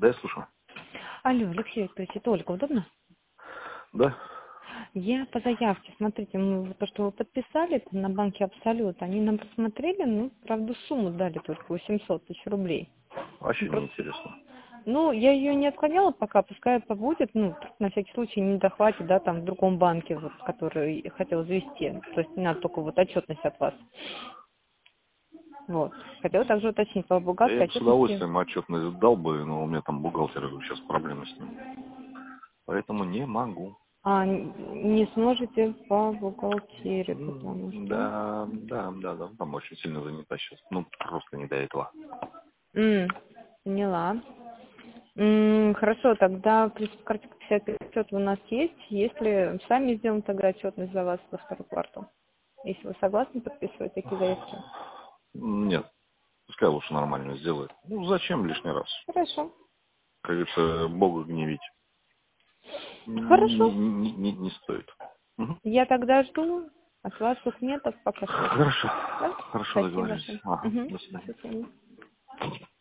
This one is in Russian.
Да, я слушаю. Алло, Алексей, то есть это Ольга, удобно? Да? Я по заявке, смотрите, то, что вы подписали это на банке Абсолют, они нам посмотрели, правда, сумму дали только 800 тысяч рублей. Вообще не Просто, интересно. я ее не отклоняла пока, пускай побудет, на всякий случай не дохватит, да, там в другом банке, вот, который хотел завести. То есть не надо только вот отчетность от вас. Вот. Хотела также уточнить по Да я бухгалтерской бы с отчетности. удовольствием отчетность дал бы, но у меня там бухгалтер, сейчас проблемы с ним. Поэтому не могу. Не сможете по бухгалтерии, потому что... Да. Там очень сильно занята сейчас. Просто не до этого. Поняла. Хорошо, тогда карте 55 отчет у нас есть. Если сами сделаем тогда отчетность за вас за второй квартал. Если вы согласны подписывать такие заявки. Нет, пускай лучше нормально сделает. Зачем лишний раз? Хорошо. Как говорится, Бога гневить. Хорошо. Не стоит. Мгм. Я тогда жду от вас документов пока что. Хорошо. Да? Хорошо Спасибо договорились. большое. Ага, Угу. до До свидания. свидания.